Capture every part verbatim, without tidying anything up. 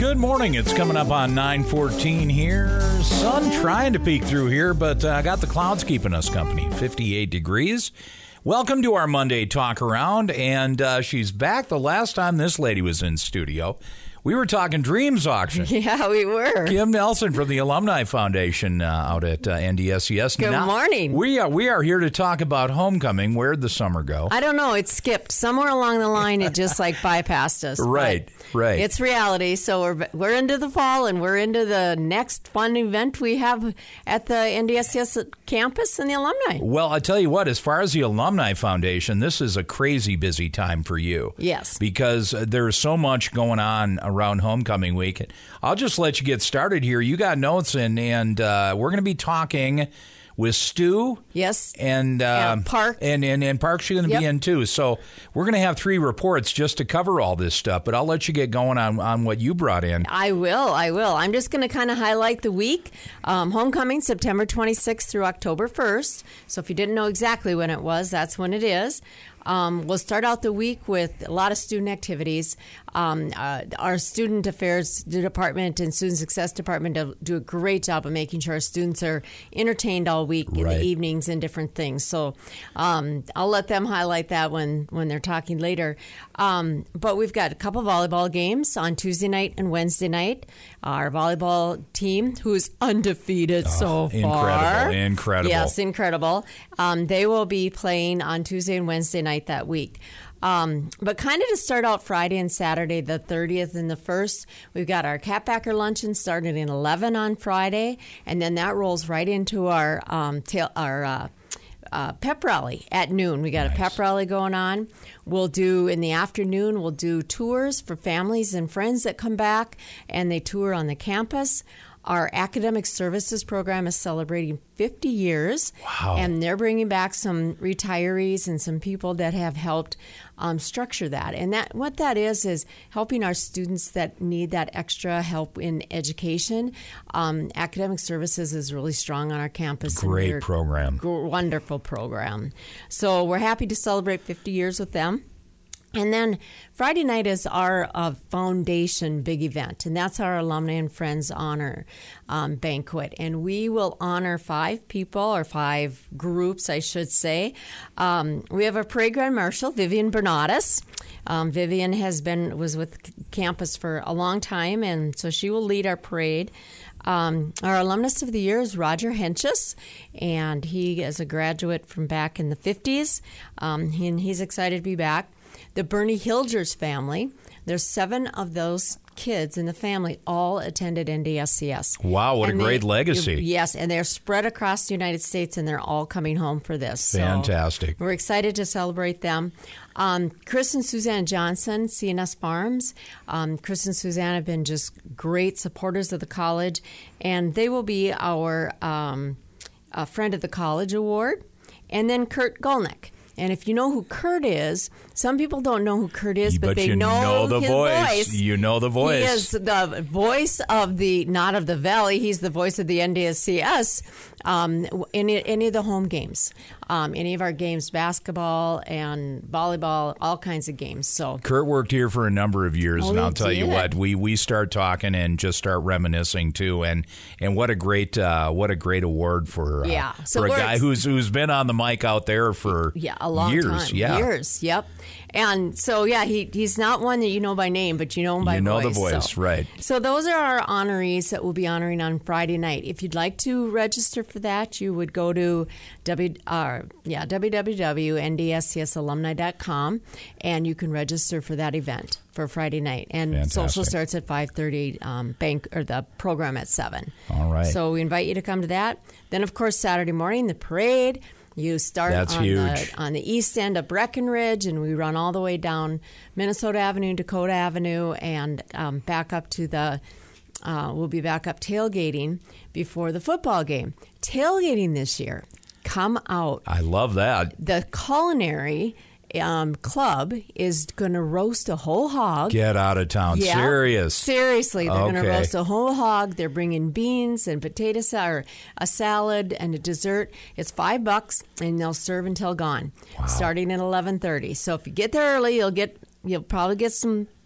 Good morning. It's coming up on nine fourteen here. Sun trying to peek through here, but I uh, got the clouds keeping us company. fifty-eight degrees. Welcome to our Monday Talk Around, and uh, she's back. The last time this lady was in studio, we were talking Dreams Auction. Yeah, we were. Kim Nelson from the Alumni Foundation uh, out at uh, N D S C S. Good now, morning. We are, we are here to talk about homecoming. Where'd the summer go? I don't know. It skipped. Somewhere along the line, it just like bypassed us. Right, right. It's reality. So we're we're into the fall, and we're into the next fun event we have at the N D S C S campus and the alumni. Well, I tell you what, as far as the Alumni Foundation, this is a crazy busy time for you. Yes. Because there's so much going on around homecoming week. I'll just let you get started here. You got notes in, and uh, we're going to be talking with Stu. Yes. And uh, and Park. And, and, and Park's going to yep. be in, too. So we're going to have three reports just to cover all this stuff, but I'll let you get going on, on what you brought in. I will. I will. I'm just going to kind of highlight the week. Um, homecoming, September twenty-sixth through October first. So if you didn't know exactly when it was, that's when it is. Um, we'll start out the week with a lot of student activities. Um, uh, our student affairs department and student success department do, do a great job of making sure our students are entertained all week in right. the evenings and different things. So um, I'll let them highlight that when, when they're talking later. Um, but we've got a couple volleyball games on Tuesday night and Wednesday night. Our volleyball team, who's undefeated oh, so incredible, far. Incredible, incredible. Yes, incredible. Um, they will be playing on Tuesday and Wednesday night that week. Um, but kind of to start out Friday and Saturday, the thirtieth and the first, we've got our Catbacker Luncheon starting at eleven on Friday, and then that rolls right into our um, tail, our uh, uh, pep rally at noon. We got nice. a pep rally going on. We'll do, in the afternoon, we'll do tours for families and friends that come back, and they tour on the campus. Our academic services program is celebrating fifty years, wow. and they're bringing back some retirees and some people that have helped um, structure that. And that what that is is helping our students that need that extra help in education. Um, academic services is really strong on our campus. Great program. G- wonderful program. So we're happy to celebrate fifty years with them. And then Friday night is our uh, foundation big event, and that's our Alumni and Friends Honor um, Banquet. And we will honor five people, or five groups, I should say. Um, we have our Parade Grand Marshal, Vivian Bernadas. Um, Vivian has been was with campus for a long time, and so she will lead our parade. Um, our alumnus of the year is Roger Henches, and he is a graduate from back in the fifties, um, he, and he's excited to be back. The Bernie Hilgers family, there's seven of those kids in the family all attended N D S C S. Wow, what and a great they, legacy. Yes, and they're spread across the United States, and they're all coming home for this. Fantastic. So we're excited to celebrate them. Um, Chris and Suzanne Johnson, C N S Farms. Um, Chris and Suzanne have been just great supporters of the college, and they will be our um, uh, Friend of the College Award. And then Kurt Golnick. And if you know who Kurt is, some people don't know who Kurt is, but, but they you know, know the his voice. voice. You know the voice. He is the voice of the, not of the Valley, he's the voice of the N D S C S um, in any of the home games. Um, any of our games, basketball and volleyball, all kinds of games. So Kurt worked here for a number of years, oh, and I'll tell did. you what, we, we start talking and just start reminiscing too, and and what a great uh, what a great award for uh, yeah. so for a guy ex- who's who's been on the mic out there for yeah a long years, time. yeah, years, yep. And so yeah, he he's not one that you know by name, but you know him by you know voice. the voice, so. right? So those are our honorees that we'll be honoring on Friday night. If you'd like to register for that, you would go to w uh, yeah w w w dot n d s c s alumni dot com, and you can register for that event for Friday night. And Fantastic. social starts at five thirty. Um, bank or the program at seven. All right. So we invite you to come to that. Then of course Saturday morning the parade. You start That's on huge. the on the east end of Breckenridge, and we run all the way down Minnesota Avenue, Dakota Avenue, and um, back up to the. Uh, we'll be back up tailgating before the football game. Tailgating this year, come out. I love that. The culinary um, club is going to roast a whole hog. Get out of town. Yeah, Serious. Seriously, they're going to Okay. roast a whole hog. They're bringing beans and potato salad, or a salad and a dessert. It's five bucks, and they'll serve until gone, Wow. starting at eleven thirty. So if you get there early, you'll get you'll probably get some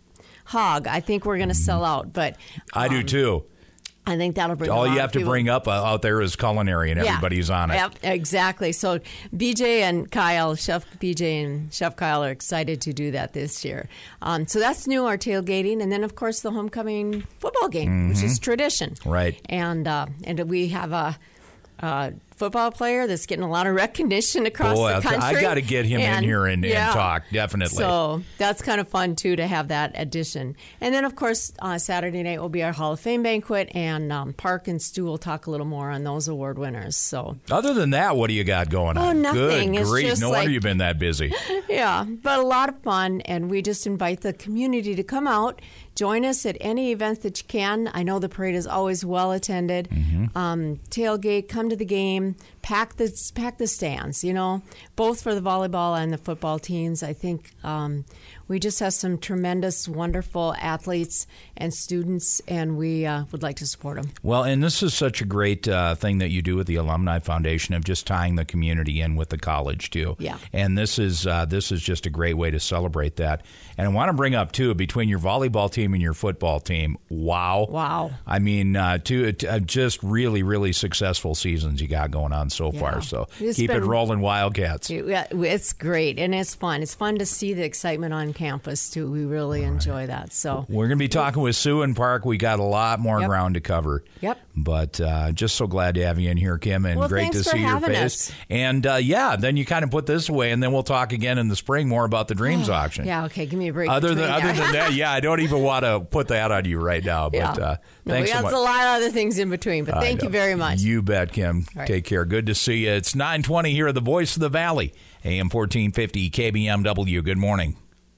hog. I think we're going to sell out, but I um, do too. I think that'll bring all a lot you have of to people. bring up uh, out there is culinary, and Yeah. everybody's on it. Yep, exactly. So B J and Kyle, Chef B J and Chef Kyle are excited to do that this year. Um, so that's new, our tailgating, and then of course the homecoming football game, mm-hmm. which is tradition. Right. And uh, and we have a. Uh, football player that's getting a lot of recognition across Boy, the country. I got to get him and, in here and, yeah. and talk, definitely. So that's kind of fun, too, to have that addition. And then, of course, uh, Saturday night will be our Hall of Fame banquet, and um, Park and Stu will talk a little more on those award winners. So, other than that, what do you got going on? Oh, nothing. Good It's grief. just No like- wonder you've been that busy. Yeah, but a lot of fun, and we just invite the community to come out, join us at any event that you can. I know the parade is always well attended. Mm-hmm. Um, tailgate, come to the game, pack the pack the stands. You know, both for the volleyball and the football teams. I think um, we just have some tremendous, wonderful athletes and students, and we uh, would like to support them. Well, and this is such a great uh, thing that you do with the Alumni Foundation of just tying the community in with the college too. Yeah. And this is uh, this is just a great way to celebrate that. And I want to bring up too, between your volleyball team and your football team, wow, Wow. I mean, uh, two uh, just really, really successful seasons you got going on so Yeah. far. So It's keep it been- rolling, Wildcats. Yeah, it's great, and it's fun. It's fun to see the excitement on campus, too. We really enjoy that. So We're going to be talking with Sue and Park. We got a lot more Yep. ground to cover. Yep. But uh, just so glad to have you in here, Kim, and Well, great to thanks for see your having face. us. And uh, yeah, then you kind of put this away, and then we'll talk again in the spring more about the Dreams auction. Yeah, okay, give me a break. Other than between other there. than that, yeah, I don't even want to put that on you right now. But Yeah. uh, No, thanks we so got much. a lot of other things in between, but I thank you know. very much. You bet, Kim. right. Take care. Good to see you. It's nine twenty here at the Voice of the Valley, A M fourteen fifty K B M W. Good morning.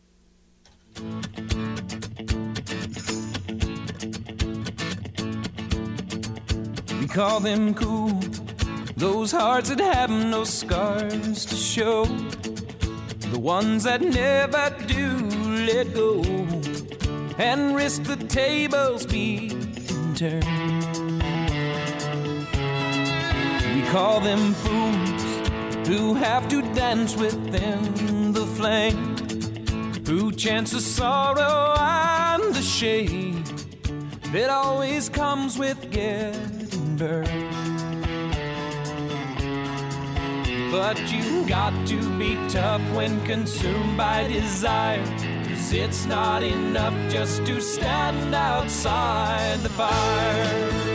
We call them cool, those hearts that have no scars to show, the ones that never do let go and risk the tables being turned. We call them fools who have to dance within the flame, who chance the sorrow and the shame that always comes with getting burned. But you got to be tough when consumed by desire, 'cause it's not enough just to stand outside the fire.